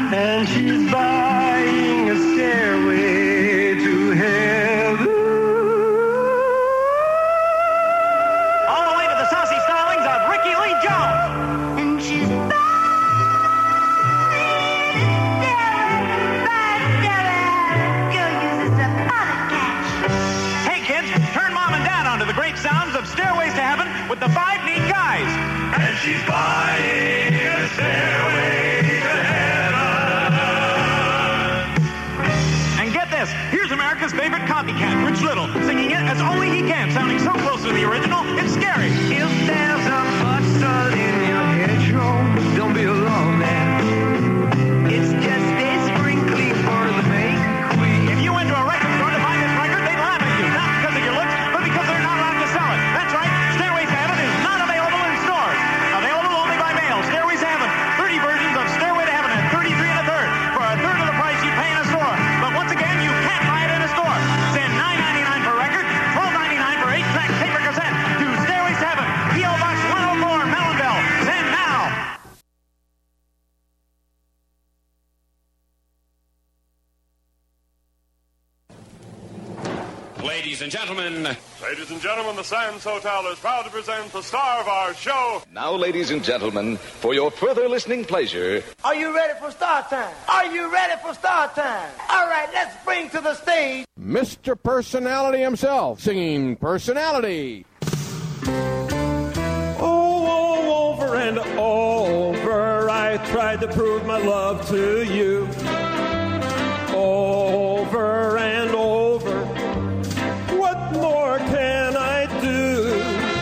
And she's buying a stairway to heaven. All the way to the saucy stylings of Ricky Lee Jones. And she's Hey kids, turn mom and dad onto the great sounds of Stairways to Heaven with the Five Neat Guys. And she's buying a stairway to heaven. And get this, here's America's favorite copycat, Rich Little, singing it as only he can, sounding so close to the original, it's scary. If there's a bustard in your hedgerow, don't be alone there. It's just a sprinkling for the making queen. If you went to a record store to buy this record, they'd laugh at you, not because of your looks, but because they're not allowed to sell it. That's right, Stairways to Heaven is not available in stores. Available only by mail. Stairways to Heaven, 30 versions of Stairway to Heaven at 33 1/3 for a third of the price you pay in a store. But once again, you can't buy it in a store. Send $9.99 per record, $12.99 for 8-track tape or cassette to Stairways to Heaven, P.O. Box 104, Mellonville. Send now. Ladies and gentlemen, Ladies and gentlemen, the Sands Hotel is proud to present the star of our show. Now, ladies and gentlemen, for your further listening pleasure, Are you ready for start time? Are you ready for start time? All right, let's bring to the stage Mr. Personality himself, singing Personality. Oh, over and over, I tried to prove my love to you. Over and over, what more can I do?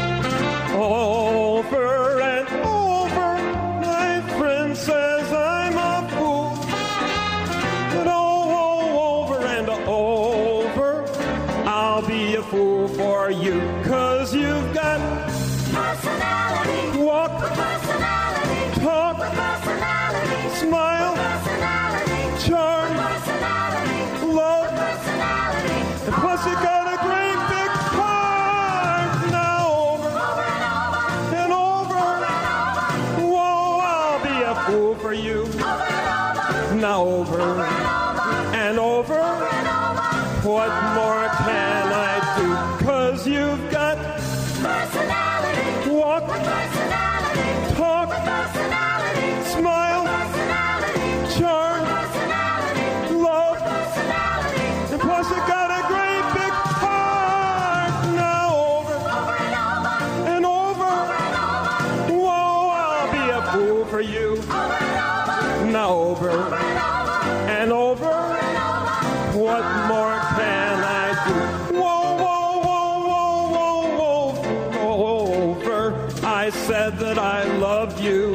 Over and over, my friend says I'm a fool. But over and over, I'll be a fool for you. 'Cause you've got Personality. walk, Personality. talk, Personality. smile, Personality. charm, Personality. love, Personality. and plus you got a great big heart. Now over and over, whoa, I'll be a fool for you. Now over and over, what more can I do? 'Cause you've got Personality. walk, Personality. talk, Personality. smile, Personality. charm, Personality. love, Personality. and plus you got a great big heart. Now over and over, whoa, I'll be a fool for you. Now over and over, what more can I do? Whoa, whoa, whoa, whoa, whoa, whoa, over. I said that I loved you.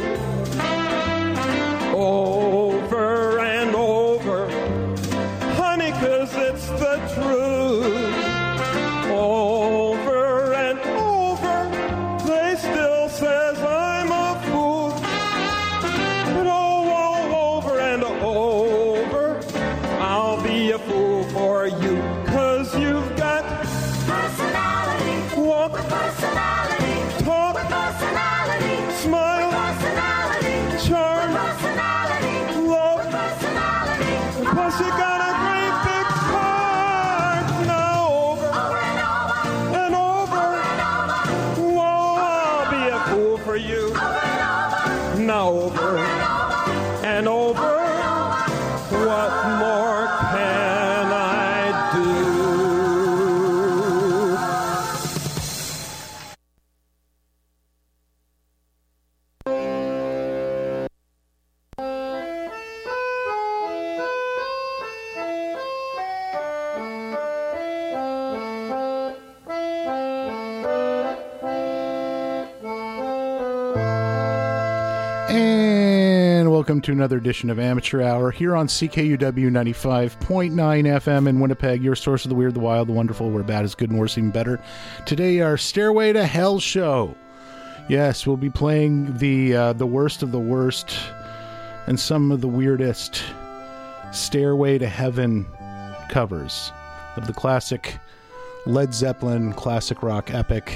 Over and over, honey, 'cause it's the truth. Over and over, they still says I'm a fool. But over and over, I'll be a fool for you. 'Cause you've got Personality. walk, Personality. talk, Personality. smile, Personality. charm, Personality. love, Personality. and plus you got a great big heart. Now over and over, whoa, I'll be a fool for you. Now over and over, what more can I do? And welcome to another edition of Amateur Hour here on CKUW 95.9 FM in Winnipeg, your source of the weird, the wild, the wonderful, where bad is good and worse even better. Today, our Stairway to Hell show. Yes, we'll be playing the worst of the worst and some of the weirdest Stairway to Heaven covers of the classic Led Zeppelin classic rock epic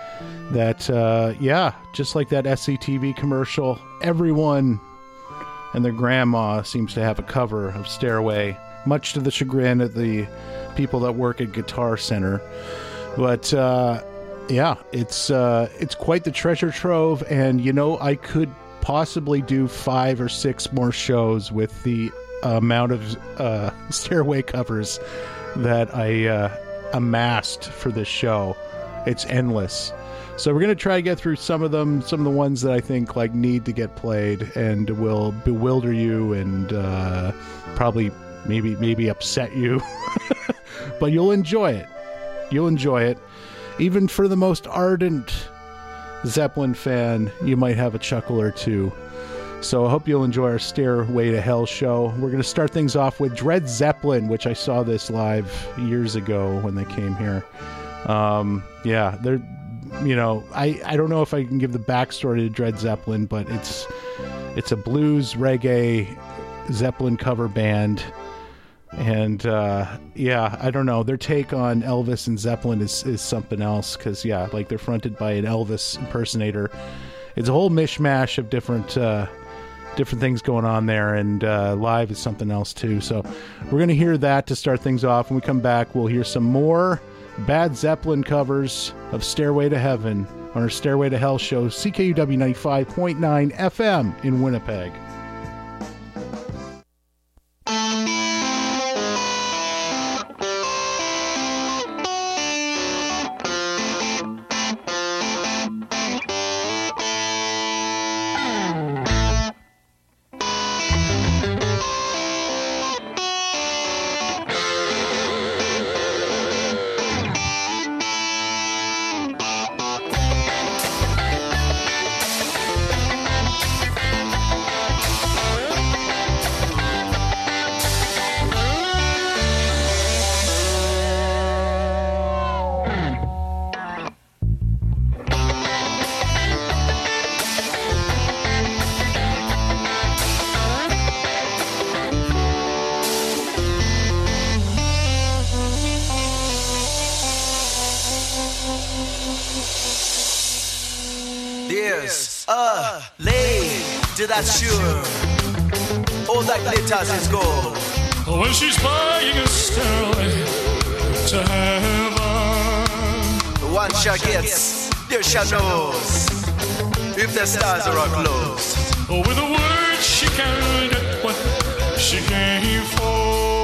that, just like that SCTV commercial, everyone and their grandma seems to have a cover of Stairway, much to the chagrin of the people that work at Guitar Center. But yeah, it's quite the treasure trove, and I could possibly do 5 or 6 more shows with the amount of Stairway covers that I amassed for this show. It's endless. So we're going to try to get through some of them, some of the ones that I think need to get played and will bewilder you and probably maybe upset you. But you'll enjoy it. You'll enjoy it. Even for the most ardent Zeppelin fan, you might have a chuckle or two. So I hope you'll enjoy our Stairway to Hell show. We're going to start things off with Dred Zeppelin, which I saw this live years ago when they came here. Yeah, they're, I don't know if I can give the backstory to Dred Zeppelin, but it's a blues reggae Zeppelin cover band. And yeah, I don't know. Their take on Elvis and Zeppelin is something else, because they're fronted by an Elvis impersonator. It's a whole mishmash of different things going on there, and live is something else too. So we're going to hear that to start things off. When we come back, we'll hear some more bad Zeppelin covers of Stairway to Heaven on our Stairway to Hell show, CKUW 95.9 FM in Winnipeg. That's sure. All that glitters is gold. When she's buying a stairway to heaven, one shall gets, there shall knows if the stars are closed. With a word she can get what she came for.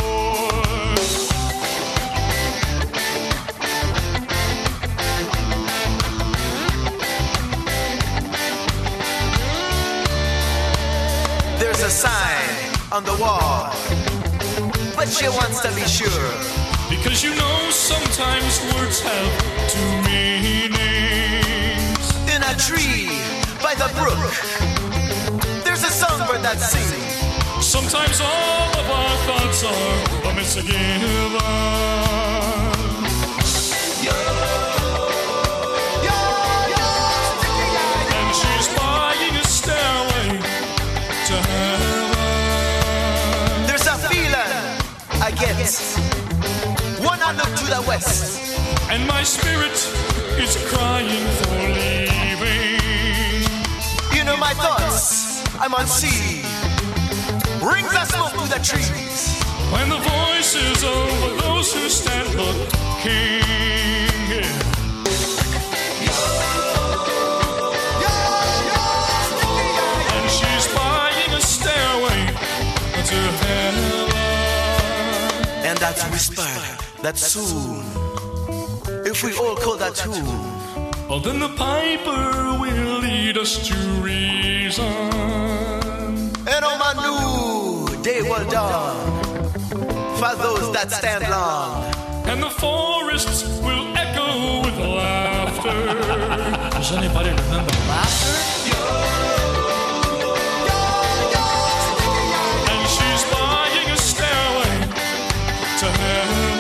There's a sign on the wall, but she wants to be sure. Because sometimes words have 2 meanings. In a tree by the brook, there's a songbird that sings. Sometimes all of our thoughts are a misgiven. And she's buying a stairway to heaven. There's a feeling I get when I look to the west, and my spirit is crying for leaving. My thoughts, I'm on sea, rings of smoke to the trees. When the voices of those who stand looking, and she's buying a stairway to heaven. And that's whispered that soon, if we all call that tune, well, then the piper will lead us to reason. And on my new day will dawn for those that stand long. And the forests will echo with laughter. Does anybody remember laughter? And she's buying a stairway to heaven.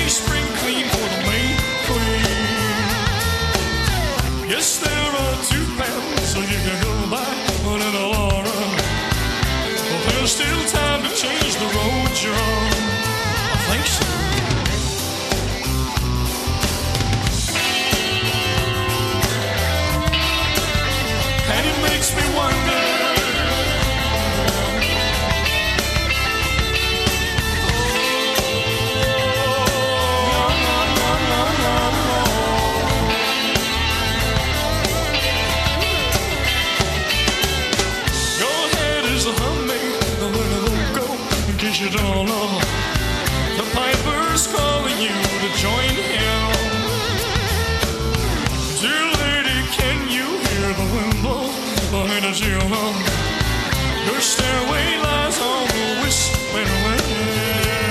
you spring clean for the May Queen. Yes, there are 2 pounds, so you can go buy one in the water. But there's still time to change the road you're on. I think so. And it makes me wonder. You don't know the piper's calling you to join him. Dear lady, can you hear the wind blow behind us? You know your stairway lies on the whispering wind.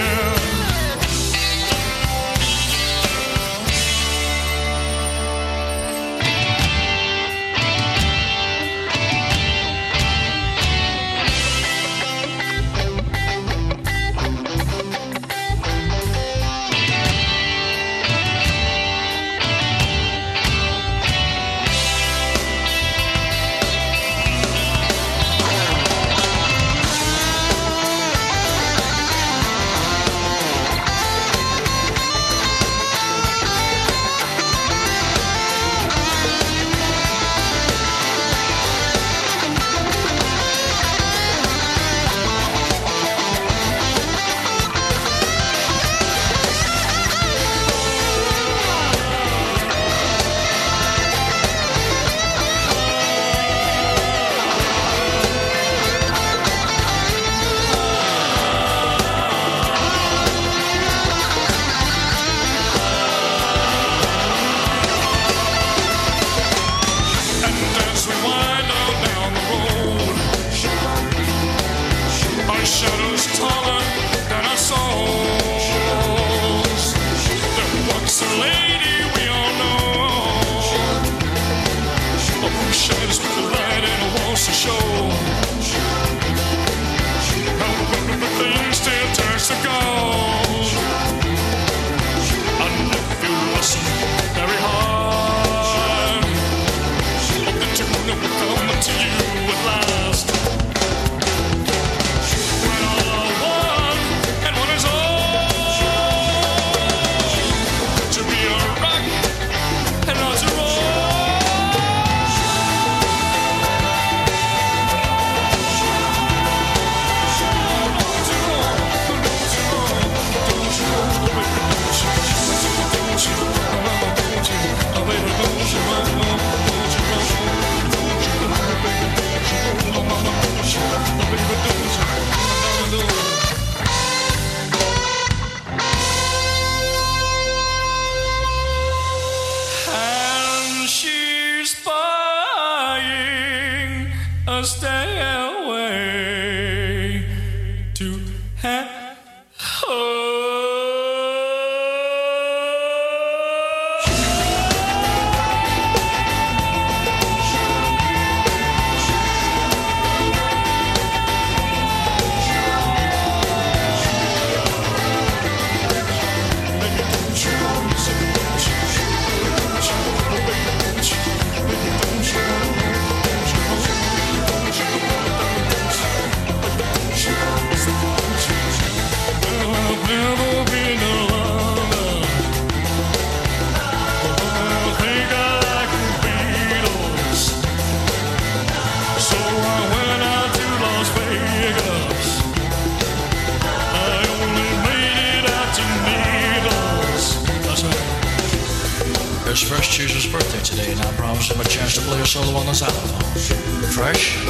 It's Fresh Cheese's birthday today, and I promised him a chance to play a solo on the xylophone. Fresh?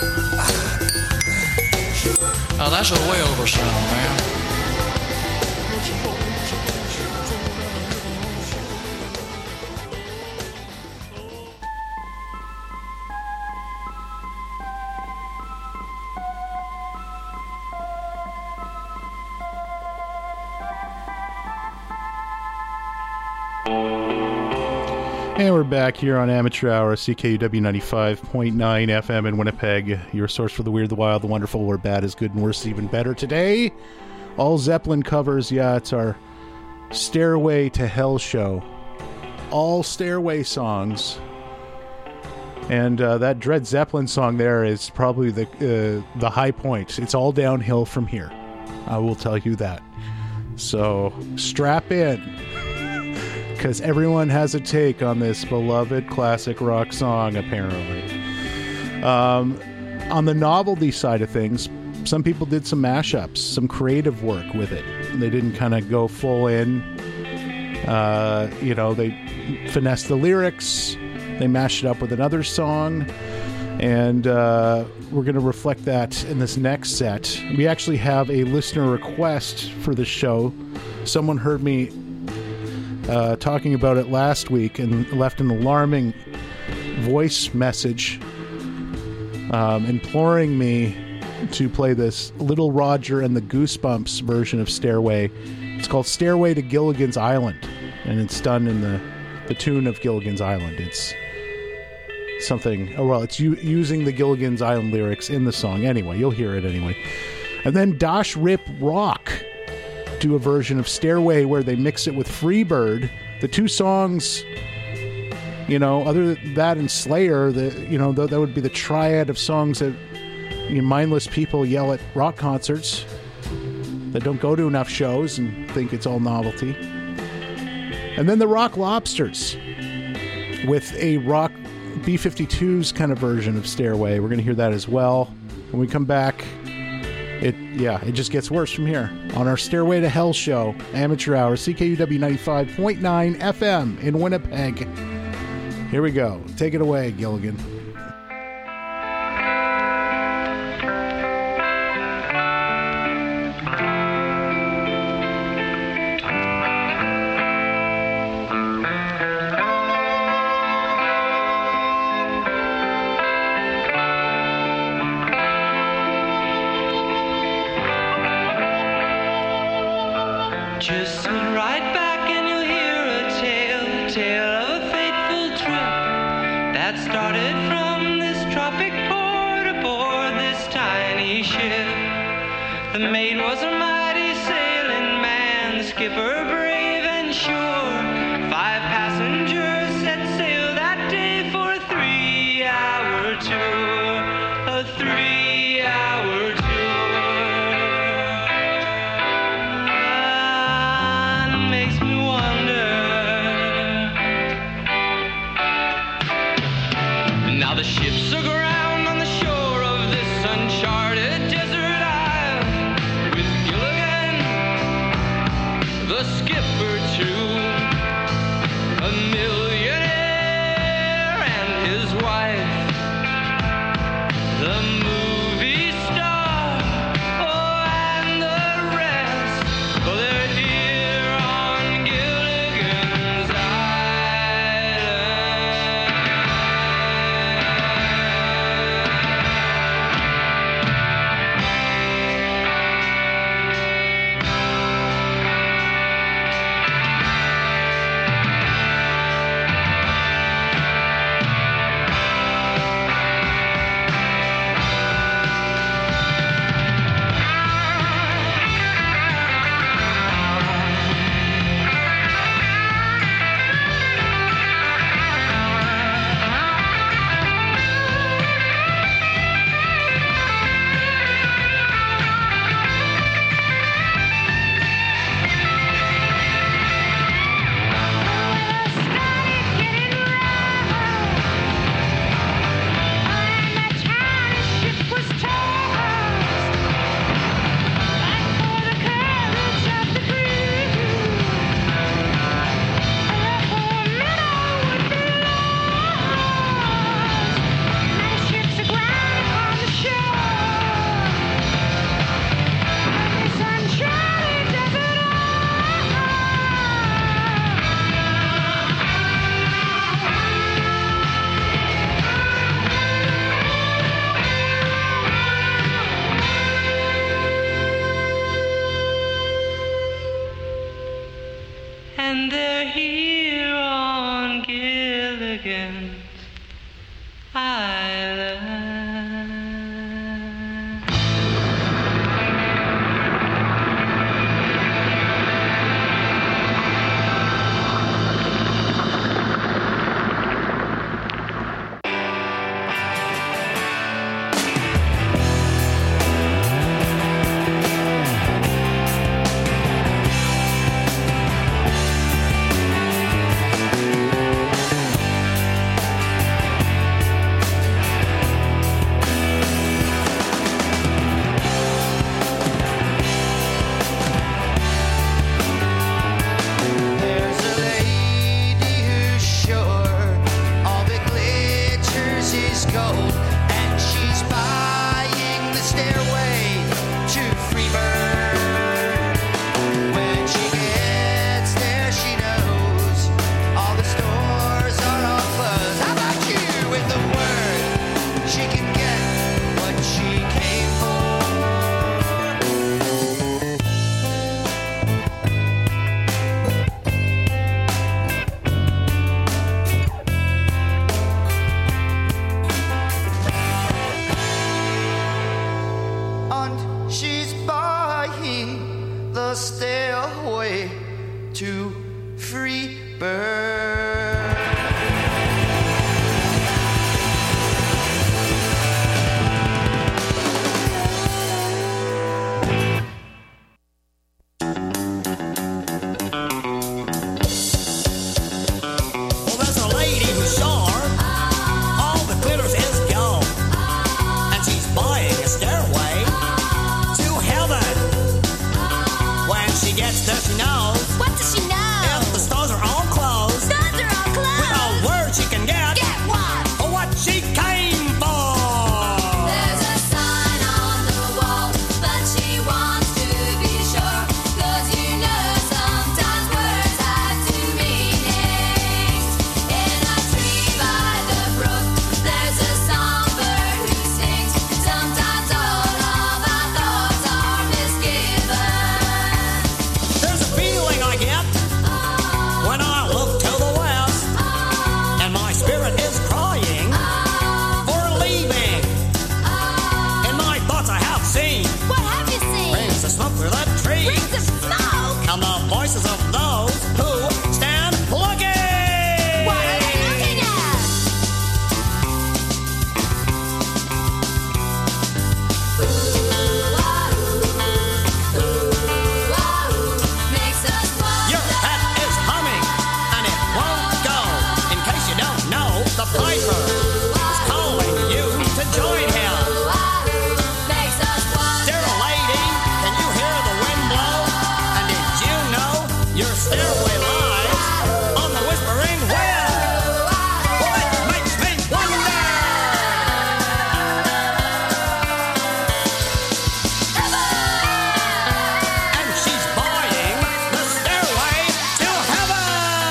Now that's a way over sound, man. And we're back here on Amateur Hour, CKUW 95.9 FM in Winnipeg. Your source for the weird, the wild, the wonderful, where bad is good and worse even better. Today, all Zeppelin covers. Yeah, it's our Stairway to Hell show. All Stairway songs. And that Dred Zeppelin song there is probably the high point. It's all downhill from here. I will tell you that. So strap in, because everyone has a take on this beloved classic rock song, apparently. On the novelty side of things, some people did some mashups, some creative work with it. They didn't kind of go full in. They finessed the lyrics. They mashed it up with another song. And we're going to reflect that in this next set. We actually have a listener request for the show. Someone heard me talking about it last week and left an alarming voice message imploring me to play this Little Roger and the Goosebumps version of Stairway. It's called Stairway to Gilligan's Island, and it's done in the tune of Gilligan's Island. It's something, it's using the Gilligan's Island lyrics in the song. Anyway, you'll hear it anyway. And then Dosh Rip Rock do a version of Stairway where they mix it with Freebird. The two songs, other than that and Slayer, that would be the triad of songs that mindless people yell at rock concerts that don't go to enough shows and think it's all novelty. And then the Rock Lobsters with a rock B-52s kind of version of Stairway. We're going to hear that as well. When we come back, it just gets worse from here. On our Stairway to Hell show, Amateur Hour, CKUW 95.9 FM in Winnipeg. Here we go. Take it away, Gilligan. Just sit right back and you'll hear a tale of a fateful trip that started from this tropic port aboard this tiny ship. The mate was a mighty sailing man, the skipper brave and sure. 5 passengers set sail that day for a 3-hour tour, a 3-hour tour. Makes me wonder. Now the ship's aground on the shore of this uncharted desert isle, with Gilligan, the skipper too. and she's buying the stairway to Freebird. What does she know? If the stars are all closed, Stars are all closed. with a word she can get what she came for. There's a sign on the wall, but she wants to be sure. 'Cause you know sometimes words have two meanings. In a tree by the brook, there's a songbird who sings. Sometimes all of our thoughts are misgiven. There's a feeling I get when I look to the west, and my spirit is crying for leaving. In my thoughts I have seen What have you seen? rings of smoke through the trees, Rings of smoke. and the voices of those who stand looking. What are they looking at? Makes us wonder. Your head is humming, and it won't go. In case you don't know, the piper is calling you to join him. Makes us wonder. Dear lady, can you hear the wind blow? And did you know your stairway lies on the whispering wind? Well, it makes me wonder. And she's buying the stairway to heaven.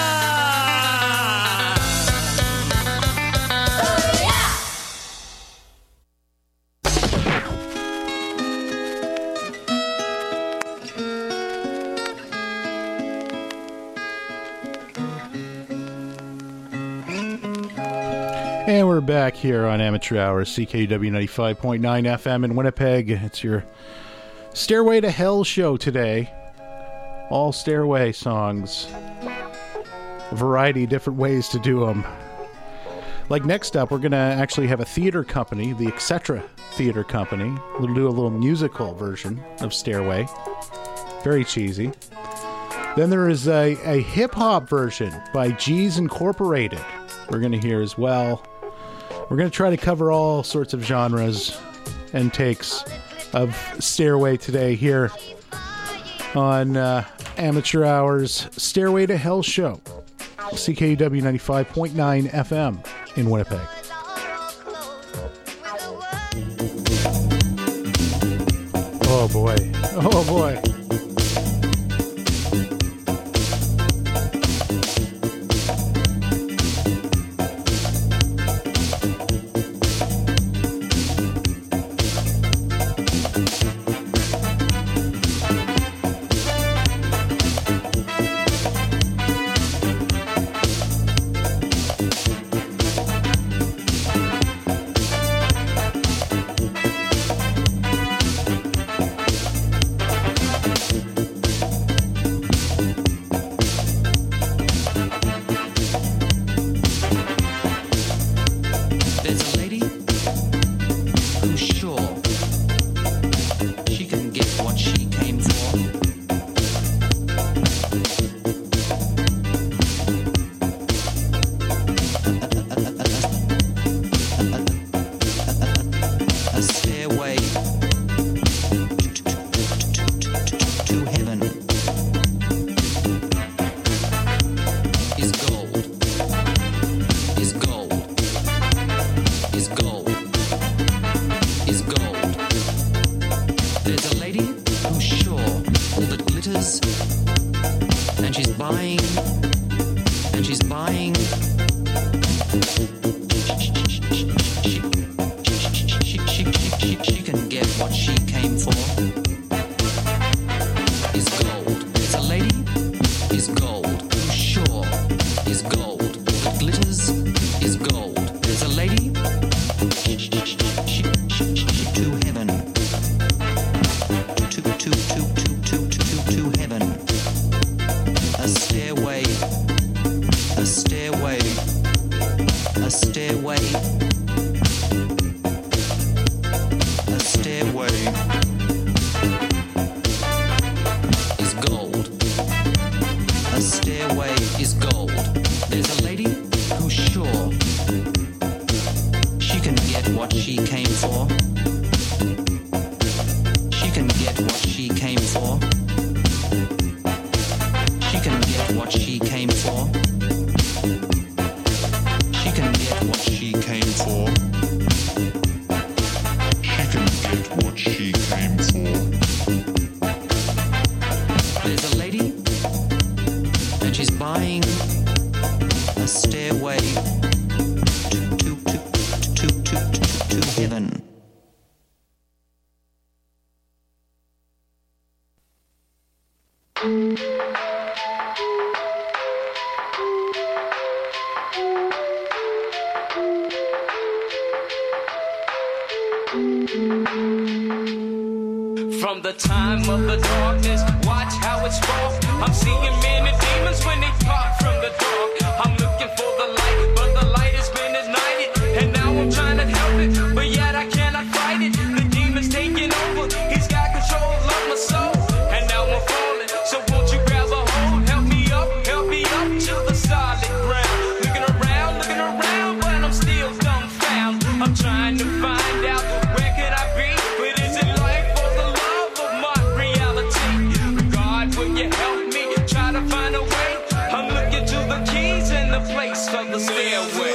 And we're back here on Amateur Hour, CKUW 95.9 FM in Winnipeg. It's your Stairway to Hell show today. All stairway songs. A variety of different ways to do them. Like next up, we're going to actually have a theater company, the Etc. Theater Company. We'll do a little musical version of Stairway. Very cheesy. Then there is a hip-hop version by G's Incorporated. We're going to hear as well. We're going to try to cover all sorts of genres and takes of Stairway today here on Amateur Hour's Stairway to Hell show. CKUW 95.9 FM in Winnipeg. Oh boy. Oh boy. There's a lady who's sure she can get what she came for. A stairway to heaven is gold. Is gold. Is gold. Is gold. There's a lady who's sure all that glitters, and she's buying, and she's buying. She can get what she came for. Is gold. There's a lady is gold who's sure is gold. All that glitters is gold. There's a lady to heaven stairway is gold. A stairway is gold. There's a lady who's sure she can get what she came for. She can get what she came for. She can get what she came for. She can get what she came for. She can get what she came for. There's a lady, and she's buying a stairway to heaven. From the time of the darkness, watch how it sparks. I'm seeing men and demons when they part from the dark. I'm looking for the light, but the light has been ignited, and now I'm trying to help it, but yet I cannot fight it. The demon's taking over, he's got control of my soul, and now I'm falling. So won't you grab a hold, help me up to the solid ground. Looking around, but I'm still dumbfound. I'm trying to find out where could I be, but is it life or the love of my reality? God, will you help me try to find a way? I'm looking to the keys and the place for the stairway.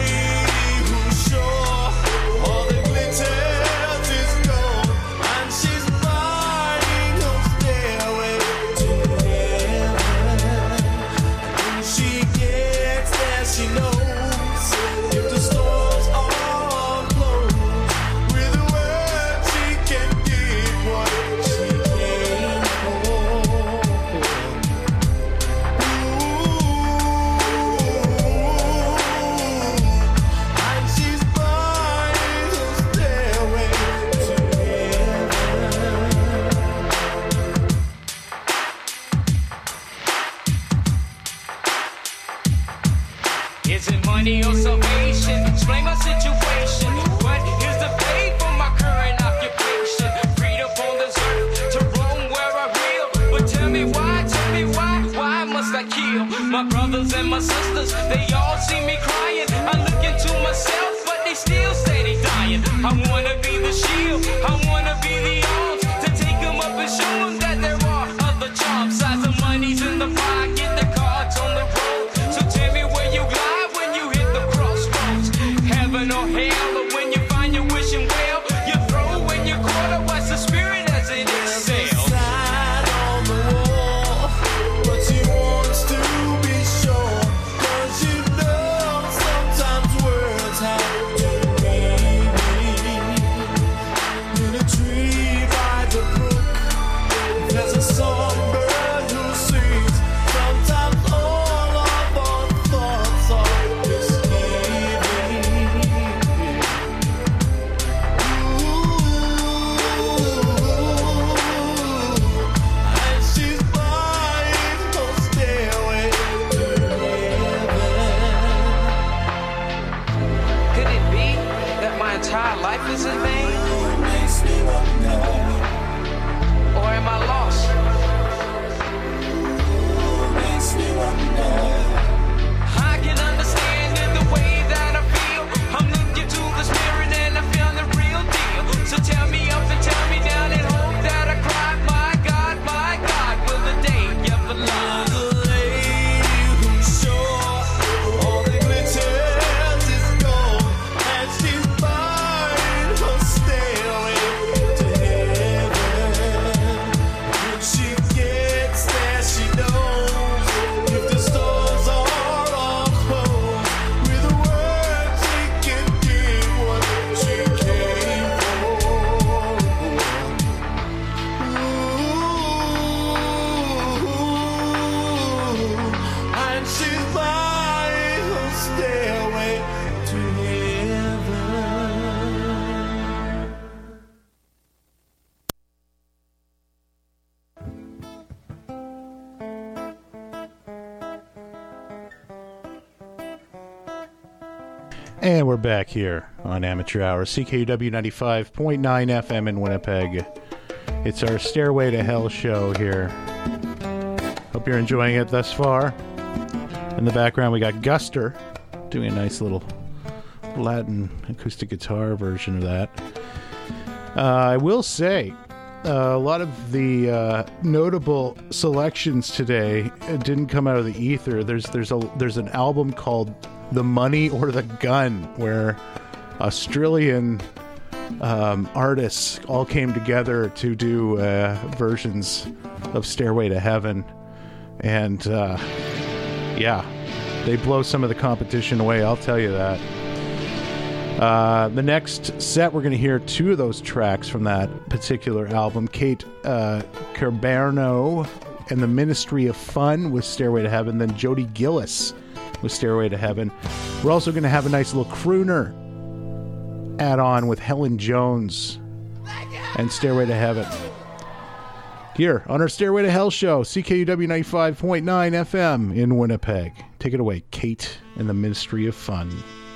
Is it money or salvation? Explain my situation. What is the pay for my current occupation? Freed up on this earth to roam where I will. But tell me why must I kill my brothers and my sisters? They all see me crying. I look into myself, but they still say they dying. I wanna be the shield, I wanna be the arms to take them up and show them that there are other jobs. Size of money's in the pocket, the cards on the road. So tell me where you glide when you hit the crossroads. Heaven or hell, or when you find your wishing well, you throw when you're caught up, watch the spirit as it excels. On the wall, but she wants to be sure, 'cause you know sometimes words have to mean in a tree. And we're back here on Amateur Hour, CKUW 95.9 FM in Winnipeg. It's our Stairway to Hell show here. Hope you're enjoying it thus far. In the background, we got Guster doing a nice little Latin acoustic guitar version of that. I will say, a lot of the notable selections today didn't come out of the ether. There's an album called The Money or the Gun, where Australian artists all came together to do versions of Stairway to Heaven. And yeah, they blow some of the competition away, I'll tell you that. The next set, we're going to hear two of those tracks from that particular album. Kate Carberno and the Ministry of Fun with Stairway to Heaven, then Jody Gillis with Stairway to Heaven. We're also going to have a nice little crooner add-on with Helen Jones and Stairway to Heaven. Here on our Stairway to Hell show, CKUW 95.9 FM in Winnipeg. Take it away, Kate and the Ministry of Fun.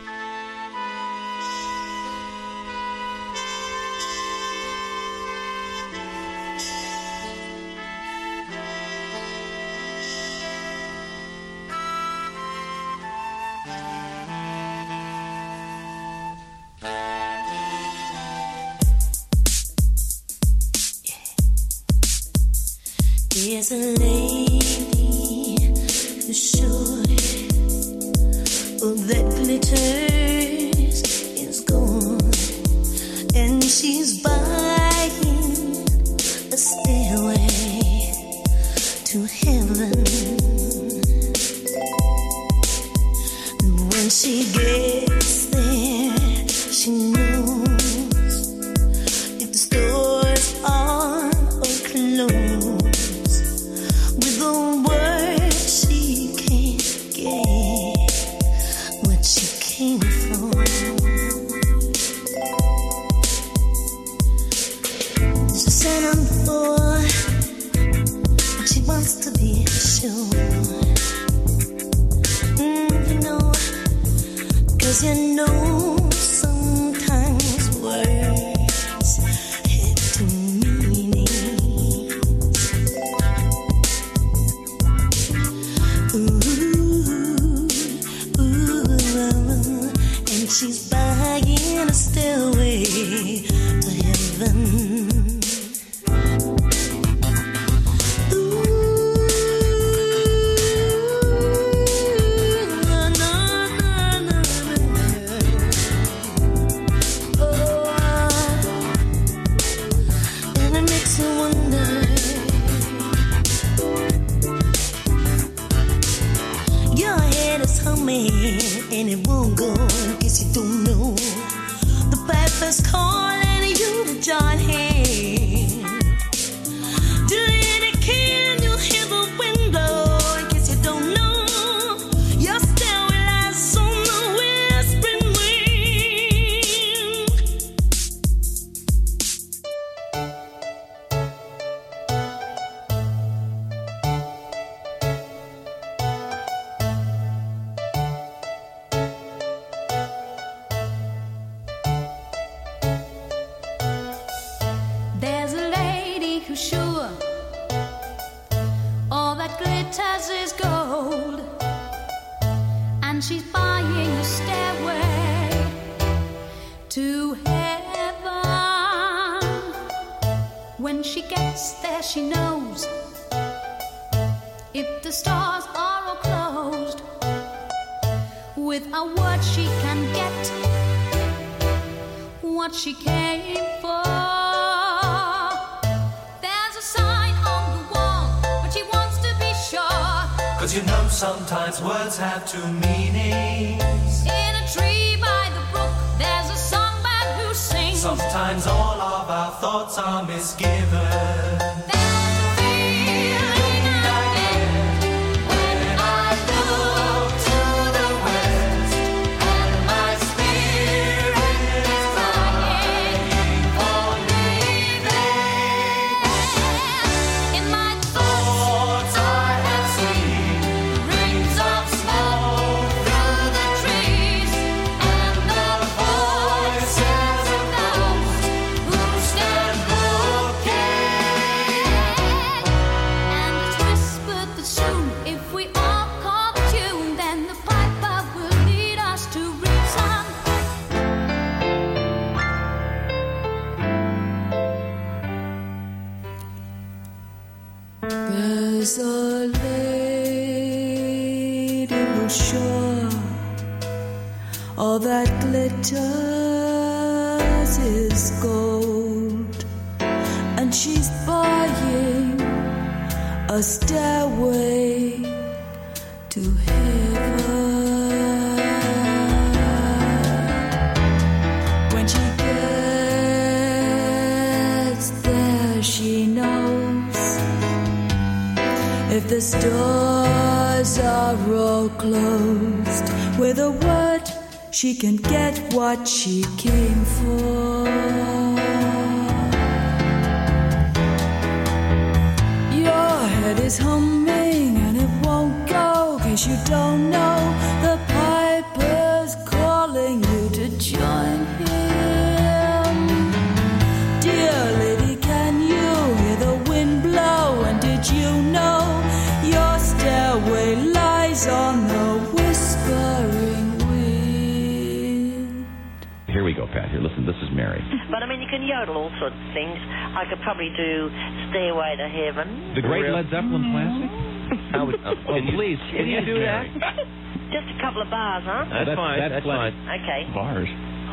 There's a lady who's sure that glitters is gold, and she's buying a stairway to heaven. And when she gets there, she knows if the stores are closed. With the word she can't get what she came for. She's sat on the floor, but she wants to be sure. You know, 'cause you know sometimes words have two meanings. And she's buying a stairway to heaven. And it makes you wonder. Your head is humming and it won't go, in case you don't know. The path is calling you to join him. Do you can you hear the wind blow, in case you don't know? Your stairway lies on the whispering There's a lady who's sure all that glitters is gold, and she's buying a stairway to heaven. When she gets there, she knows if the stars are all closed. With a word, she can get what she came for. There's a sign on the wall, but she wants to be sure. 'Cause you know sometimes words have two meanings. In a tree by the brook, there's a songbird who sings. Sometimes all of our thoughts are misgiven. Rings of smoke through the trees, and There's a lady who's sure all that glitters is gold, and she's buying a stairway to heaven. When she gets there, she knows if the stores are all closed, with a word she can get what she came for. Your head is humming and it won't go, 'cause you don't know the piper's calling you to join him. Dear lady, can you hear the wind blow? And did you know your stairway lies on the whispering wind? Here we go, Pat. Here, listen, this is Mary. But I mean, you can yodel all sorts of things. I could probably do Stairway to Heaven. The great Led Zeppelin classic? Please, can you do that? Just a couple of bars, huh? That's fine. That's fine. Okay. Bars.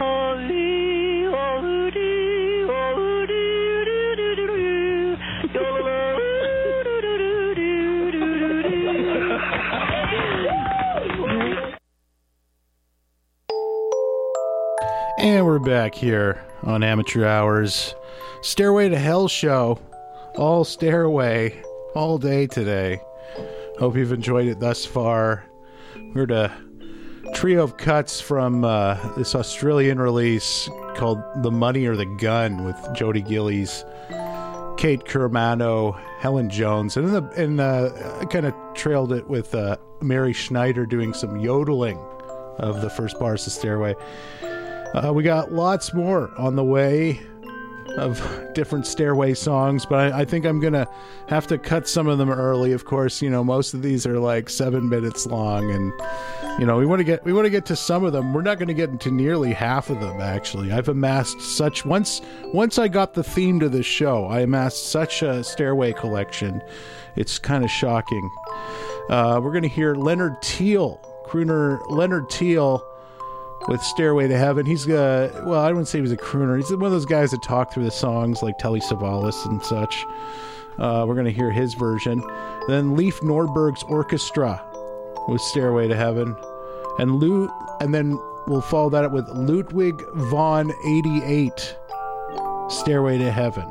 And we're back here on Amateur Hours. Stairway to Hell show. All Stairway. All day today. Hope you've enjoyed it thus far. We heard a trio of cuts from this Australian release called The Money or the Gun with Jody Gillies, Kate Curmano, Helen Jones, and I kind of trailed it with Mary Schneider doing some yodeling of the first bars of Stairway. We got lots more on the way of different Stairway songs, but I think I'm gonna have to cut some of them early. Of course, you know, most of these are like 7 minutes long, and you know, we want to get to some of them. We're not going to get into nearly half of them. Actually, I've amassed such once I got the theme to this show, I amassed such a Stairway collection. It's kind of shocking. We're going to hear Leonard Teal, crooner Leonard Teal, with Stairway to Heaven. He's well, I wouldn't say he was a crooner. He's one of those guys that talk through the songs like Telly Savalas and such. We're going to hear his version. Then Leif Norberg's orchestra with Stairway to Heaven. And then we'll follow that up with Ludwig von 88, Stairway to Heaven.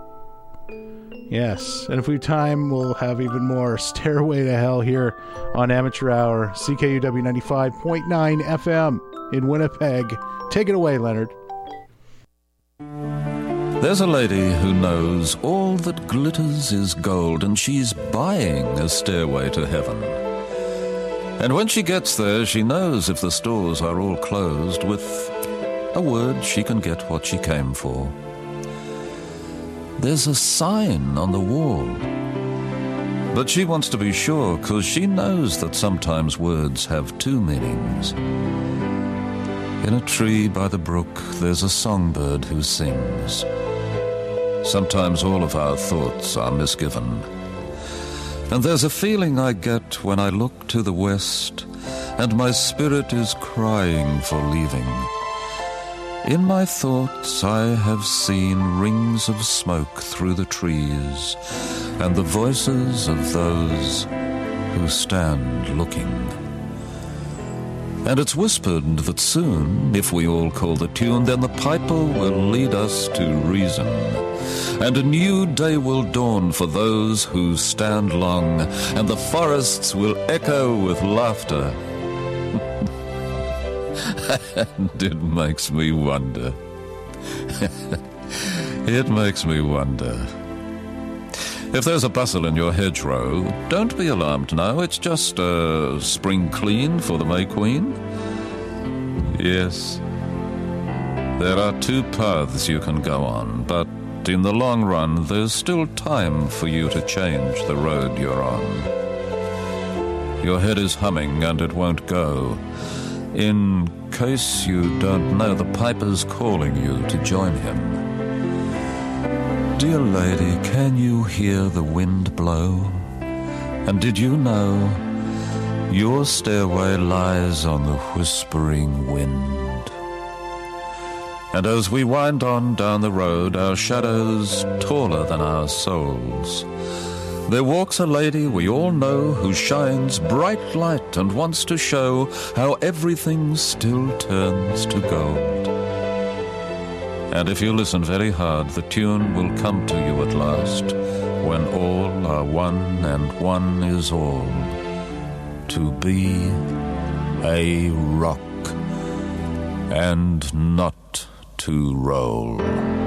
Yes, and if we have time, we'll have even more Stairway to Hell here on Amateur Hour, CKUW 95.9 FM in Winnipeg. Take it away, Leonard. There's a lady who knows all that glitters is gold, and she's buying a stairway to heaven. And when she gets there, she knows if the stores are all closed, with a word she can get what she came for. There's a sign on the wall. But she wants to be sure, 'cause she knows that sometimes words have two meanings. In a tree by the brook, there's a songbird who sings. Sometimes all of our thoughts are misgiven. And there's a feeling I get when I look to the west, and my spirit is crying for leaving. In my thoughts I have seen rings of smoke through the trees, and the voices of those who stand looking. And it's whispered that soon, if we all call the tune, then the piper will lead us to reason, and a new day will dawn for those who stand long, and the forests will echo with laughter. And it makes me wonder. It makes me wonder. If there's a bustle in your hedgerow, don't be alarmed now. It's just a spring clean for the May Queen. Yes, there are two paths you can go on, but in the long run, there's still time for you to change the road you're on. Your head is humming and it won't go. In case you don't know, the piper's calling you to join him. Dear lady, can you hear the wind blow? And did you know your stairway lies on the whispering wind? And as we wind on down the road, our shadows taller than our souls, there walks a lady we all know who shines bright light and wants to show how everything still turns to gold. And if you listen very hard, the tune will come to you at last, when all are one and one is all. To be a rock and not to roll.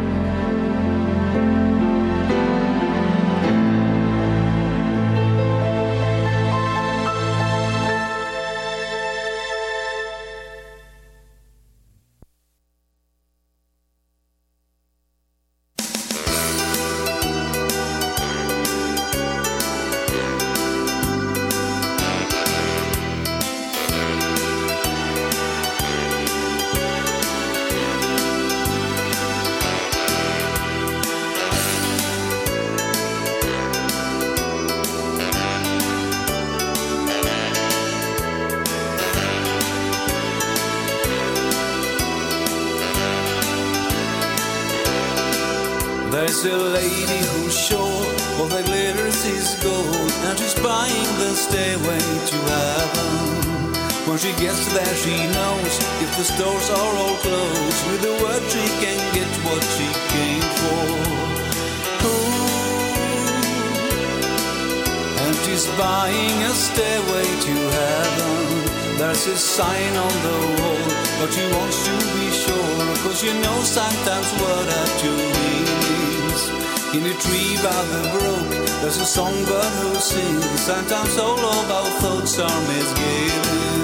There's a lady who's sure all that glitters is gold, and she's buying the stairway to heaven. When she gets there, she knows if the stores are all closed, with a word she can get what she came for. Ooh. And she's buying a stairway to heaven. There's a sign on the wall, but she wants to be sure, 'cause you know sometimes what have two meanings. In a tree by the brook, there's a songbird who sings. Sometimes all of our thoughts are misgiven.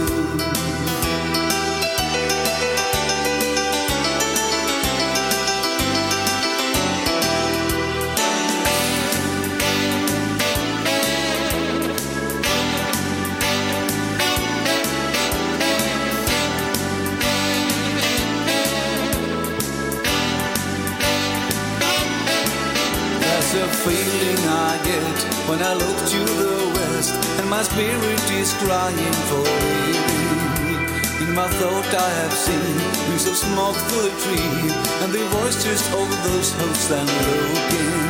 There's a feeling I get when I look to the west, and my spirit is crying for living. In my thought I have seen wings of smoke through the tree, and the voices of those who stand looking.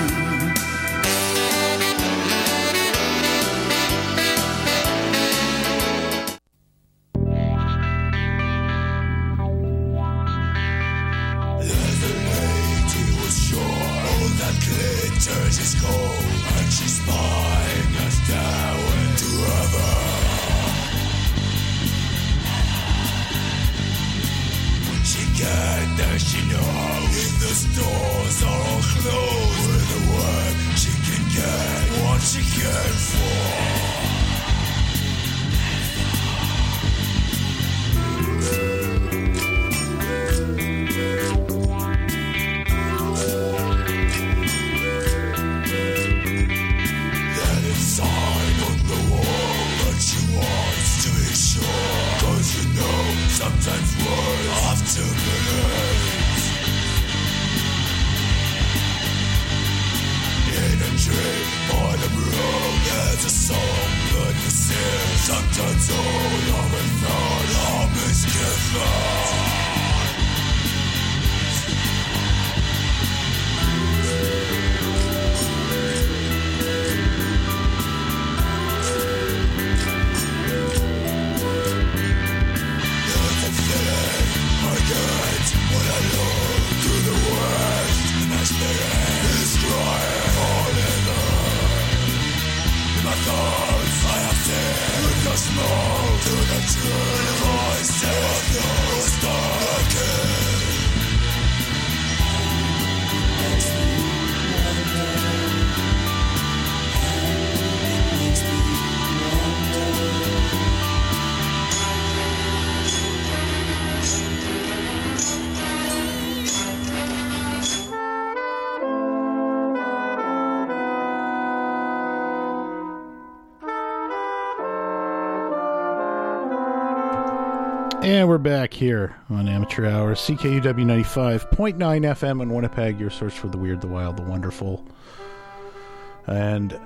Is cold, and she's buying us down to heaven. When she get there, she knows if the stores are all closed, with a word she can get what she can for. Sometimes words have 2 minutes. In a tree by the brook, there's a song that you sing. Sometimes all of it not are misgiven. Smoke to the true voice of the spoken. And we're back here on Amateur Hour, CKUW 95.9 FM in Winnipeg, your source for the weird, the wild, the wonderful. And,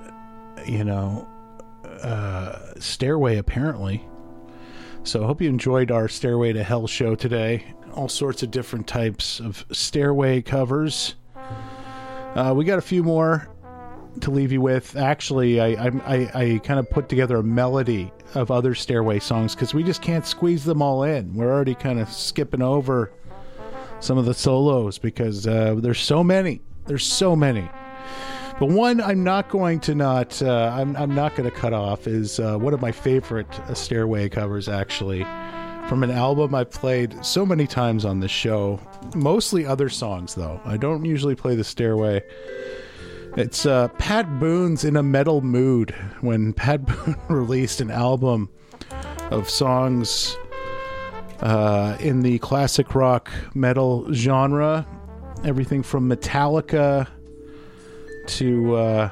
Stairway, apparently. So I hope you enjoyed our Stairway to Hell show today. All sorts of different types of Stairway covers. We got a few more to leave you with. Actually, I kind of put together a melody of other Stairway songs because we just can't squeeze them all in. We're already kind of skipping over some of the solos because there's so many. There's so many. But one I'm not going to I'm not going to cut off is one of my favorite Stairway covers, actually, from an album I've played so many times on this show. Mostly other songs, though. I don't usually play the Stairway. It's Pat Boone's In a Metal Mood, when Pat Boone released an album of songs in the classic rock metal genre. Everything from Metallica to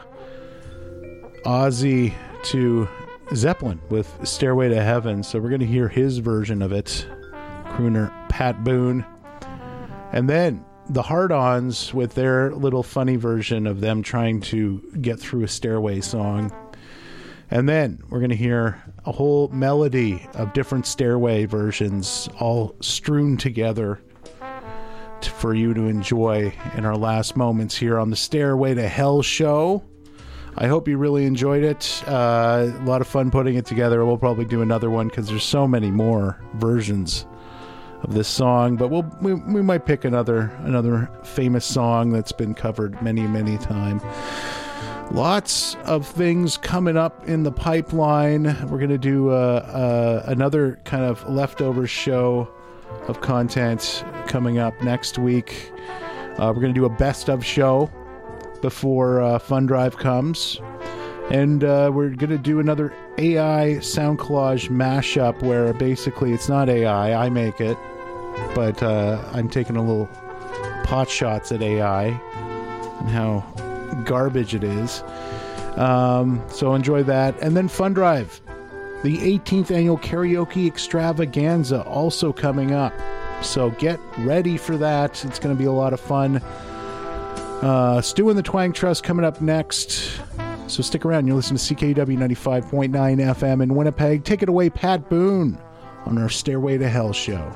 Ozzy to Zeppelin with Stairway to Heaven. So we're going to hear his version of it, crooner Pat Boone. And then the Hard-Ons with their little funny version of them trying to get through a Stairway song. And then we're going to hear a whole melody of different Stairway versions all strewn together for you to enjoy in our last moments here on the Stairway to Hell show. I hope you really enjoyed it. A lot of fun putting it together. We'll probably do another one because there's so many more versions of this song, but we might pick another famous song that's been covered many times. Lots of things coming up in the pipeline. We're going to do another kind of leftover show of content coming up next week. We're going to do a best of show before Fun Drive comes. And we're going to do another AI sound collage mashup where basically it's not AI, I make it, but I'm taking a little pot shots at AI and how garbage it is. So enjoy that. And then Fun Drive, the 18th annual karaoke extravaganza, also coming up. So get ready for that. It's going to be a lot of fun. Stu and the Twang Trust coming up next. So stick around. You're listening to CKUW 95.9 FM in Winnipeg. Take it away, Pat Boone, on our Stairway to Hell show.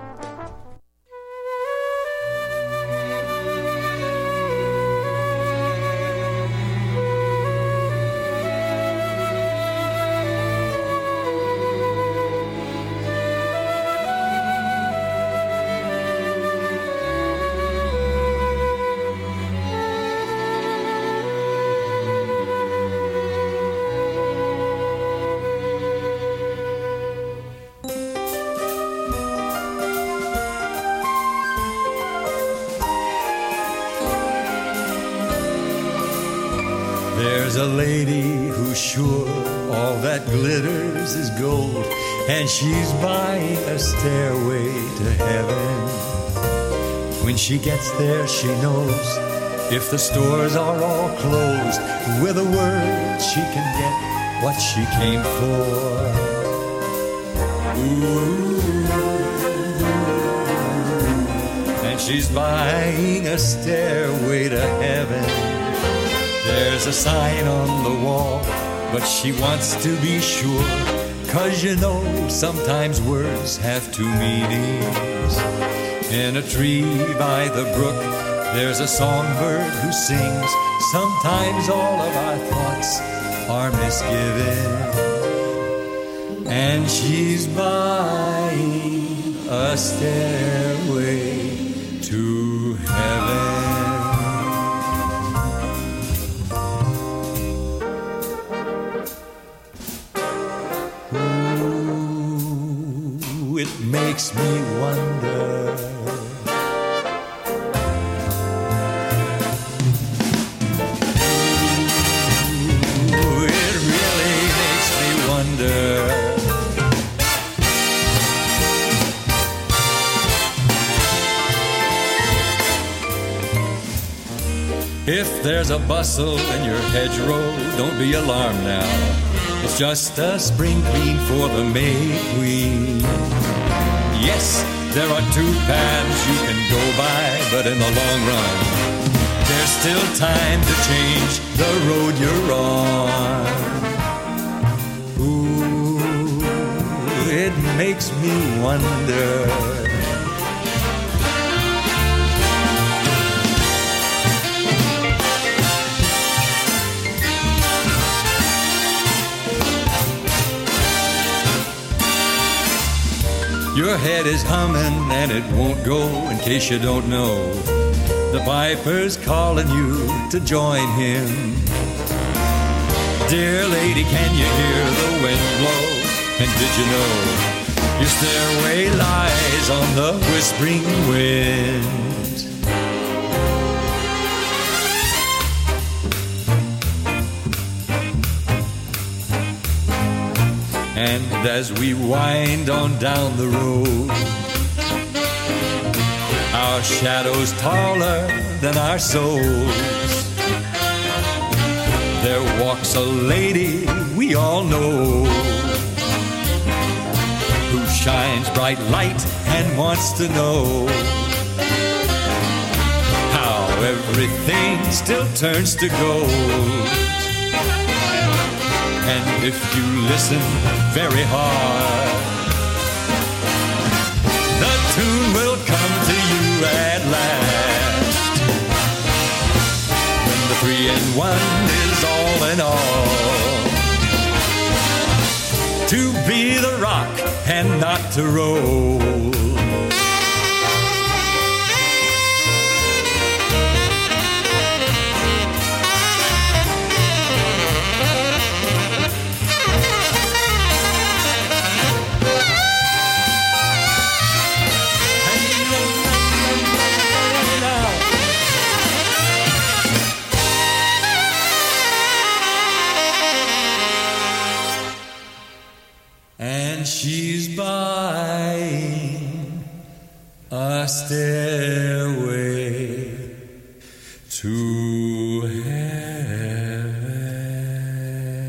There's a lady who's sure all that glitters is gold, and she's buying a stairway to heaven. When she gets there, she knows if the stores are all closed, with a word she can get what she came for. Ooh. And she's buying a stairway to heaven. There's a sign on the wall, but she wants to be sure, 'cause you know sometimes words have two meanings. In a tree by the brook, there's a songbird who sings. Sometimes all of our thoughts are misgiven. And she's buying a stairway to heaven. It makes me wonder. Ooh, it really makes me wonder. If there's a bustle in your hedgerow, don't be alarmed now. It's just a spring clean for the May Queen. Yes, there are two paths you can go by, but in the long run, there's still time to change the road you're on. Ooh, it makes me wonder. Your head is humming and it won't go, in case you don't know. The piper's calling you to join him. Dear lady, can you hear the wind blow? And did you know your stairway lies on the whispering wind? And as we wind on down the road, our shadows taller than our souls, there walks a lady we all know, who shines bright light and wants to know how everything still turns to gold. And if you listen very hard, the tune will come to you at last. When the 3 in 1 is all in all, to be the rock and not to roll. She's buying a stairway to heaven.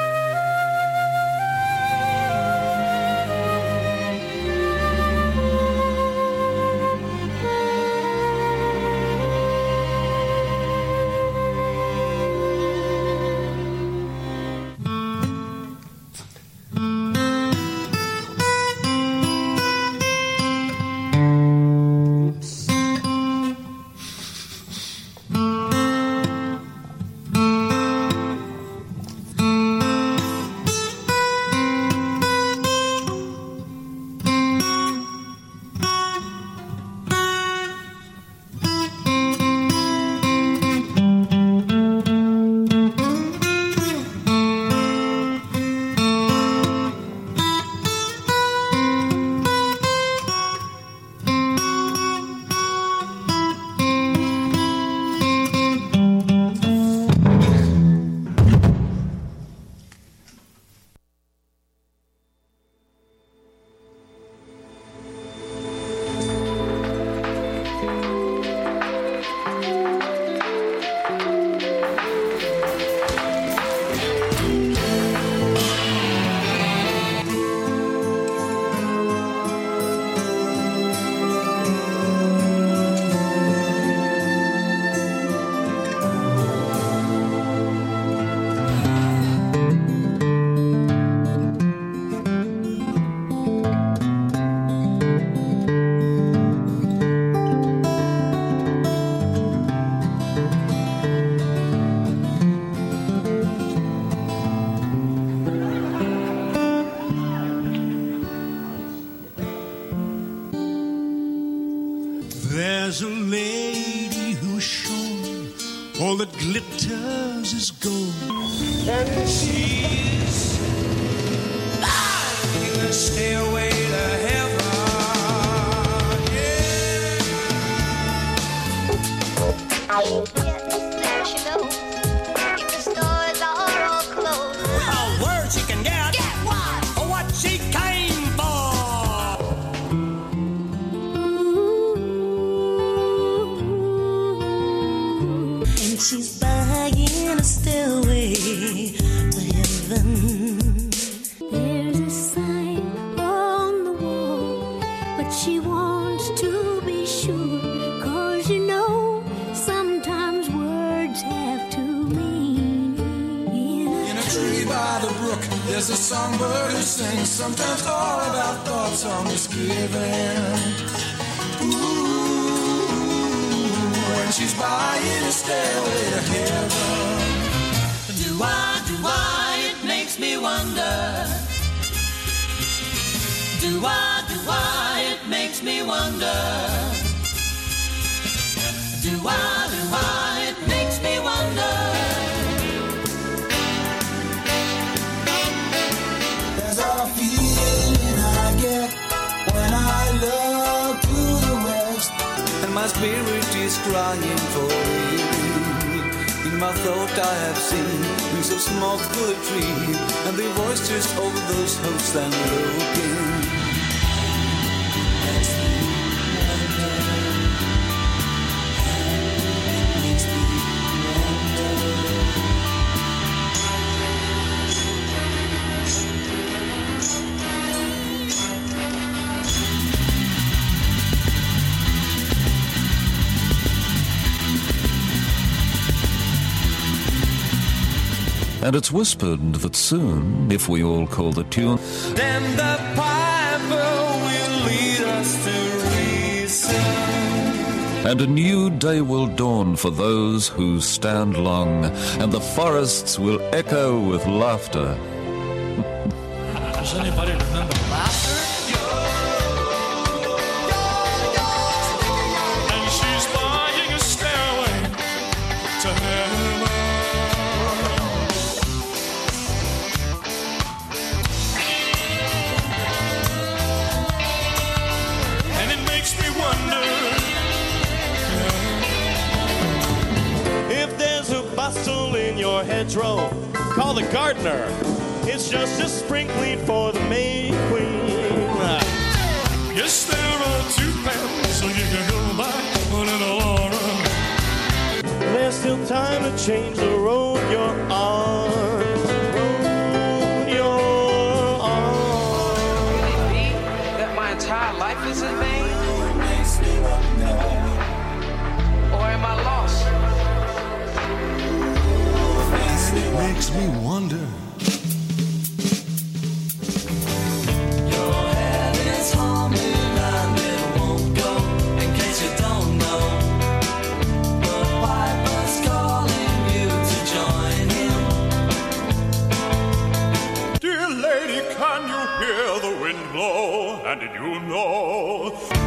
There's a lady who's shown all that glitters is gold. And she's buying a stairway to heaven. Well, where she can get what she came for. And she's buying a stairway to heaven. tree by the brook, there's a songbird who sings, sometimes all about thoughts on misgiving. Ooh, when she's buying a stairway to heaven. Do I, it makes me wonder. Do I, it makes me wonder. Do I, it makes me wonder. There's a feeling I get when I look to the west, and my spirit is crying for healing. In my thought I have seen wings of smoke through a tree, and the voices of those who stand looking. And it's whispered that soon, if we all call the tune, then the piper will lead us to reason. and a new day will dawn for those who stand long, and the forests will echo with laughter. Does anybody remember laughter? And she's buying a stairway to heaven. And it makes me wonder if there's a bustle in your hedgerow, call the gardener. It's just a sprinkling for the May Queen. yes, there are two plans, so you can go by one in a Laura. There's still time to change the road you're on. Road you're on. Could it be that my entire life is in vain? Or am I lost? It makes me wonder. Your head is humming and it won't go. In case you don't know, the piper's calling you to join him. Dear lady, can you hear the wind blow? And did you know